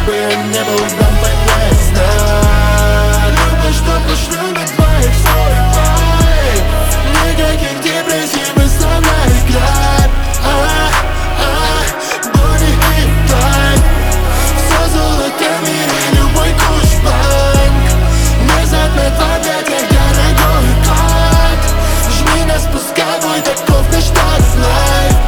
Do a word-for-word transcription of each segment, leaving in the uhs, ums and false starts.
бы я не был, дам понять знак. Любишь, что пошлю на твоих свой. Никаких депрессий, мы со мной играть. А, а, Бонни и Клайд. Все золото в мире, любой куш-банк. Назад на объятиях, дорогой кот. Жми на спусковой, таков наш лайф.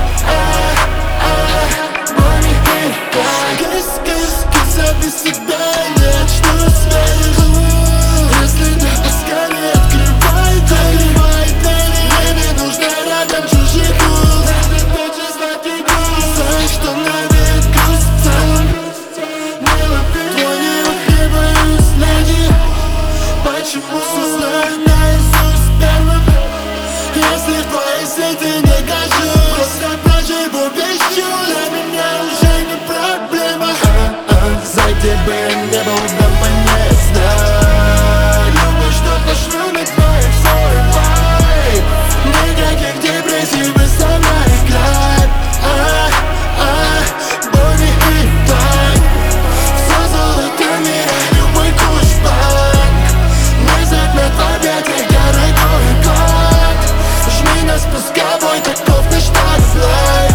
Бонни и Клайд. Кис, кис, кис, без себя нет, что сверх. Если не поскорее открывай двери, мне не нужно рядом чужих уст. Ты хочешь знать игру, знаешь, что на веку сцен. Не лови твою хлебаюсь, леди. Почему знаю наизусть первым? Если в твоей сети не кажусь, просто проживу без чувств. Для меня уже не проблема. За тебя не был, дам понять знак. Любишь, что пошлю на твоих свой. Никаких депрессий, мы со мной играть. А, а, Бонни и Клайд. Все золото в мире, любой куш-банк. Назад на объятиях, дорогой кот. Жми на спусковой, таков наш лайф.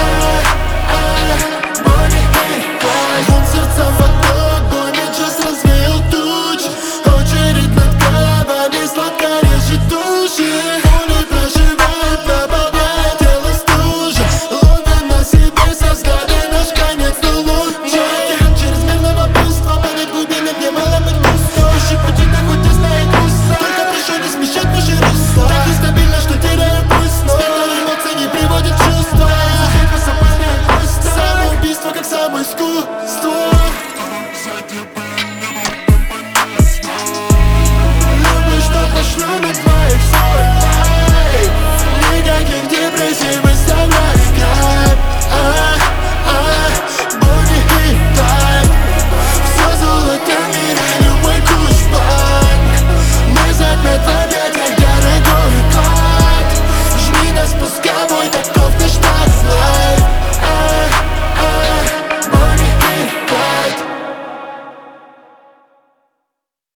Бонни и Клайд. Двум сердцам в одно, бой джаз развеял тучи. Очередь над головами сладко режет души. Пули проживает, добавляет тело стужи. Луна на себе со взгляда, наш конец но лучше. Чрезмерного буйства, понять глубины, где мало быть пусто. Ищи пути, так хоть и знает грустно. Только прошу не смещать наши русла. Так нестабильно, что теряю пульс. Спектр эмоций не приводит в чувства. Самоубийство, как самый скул.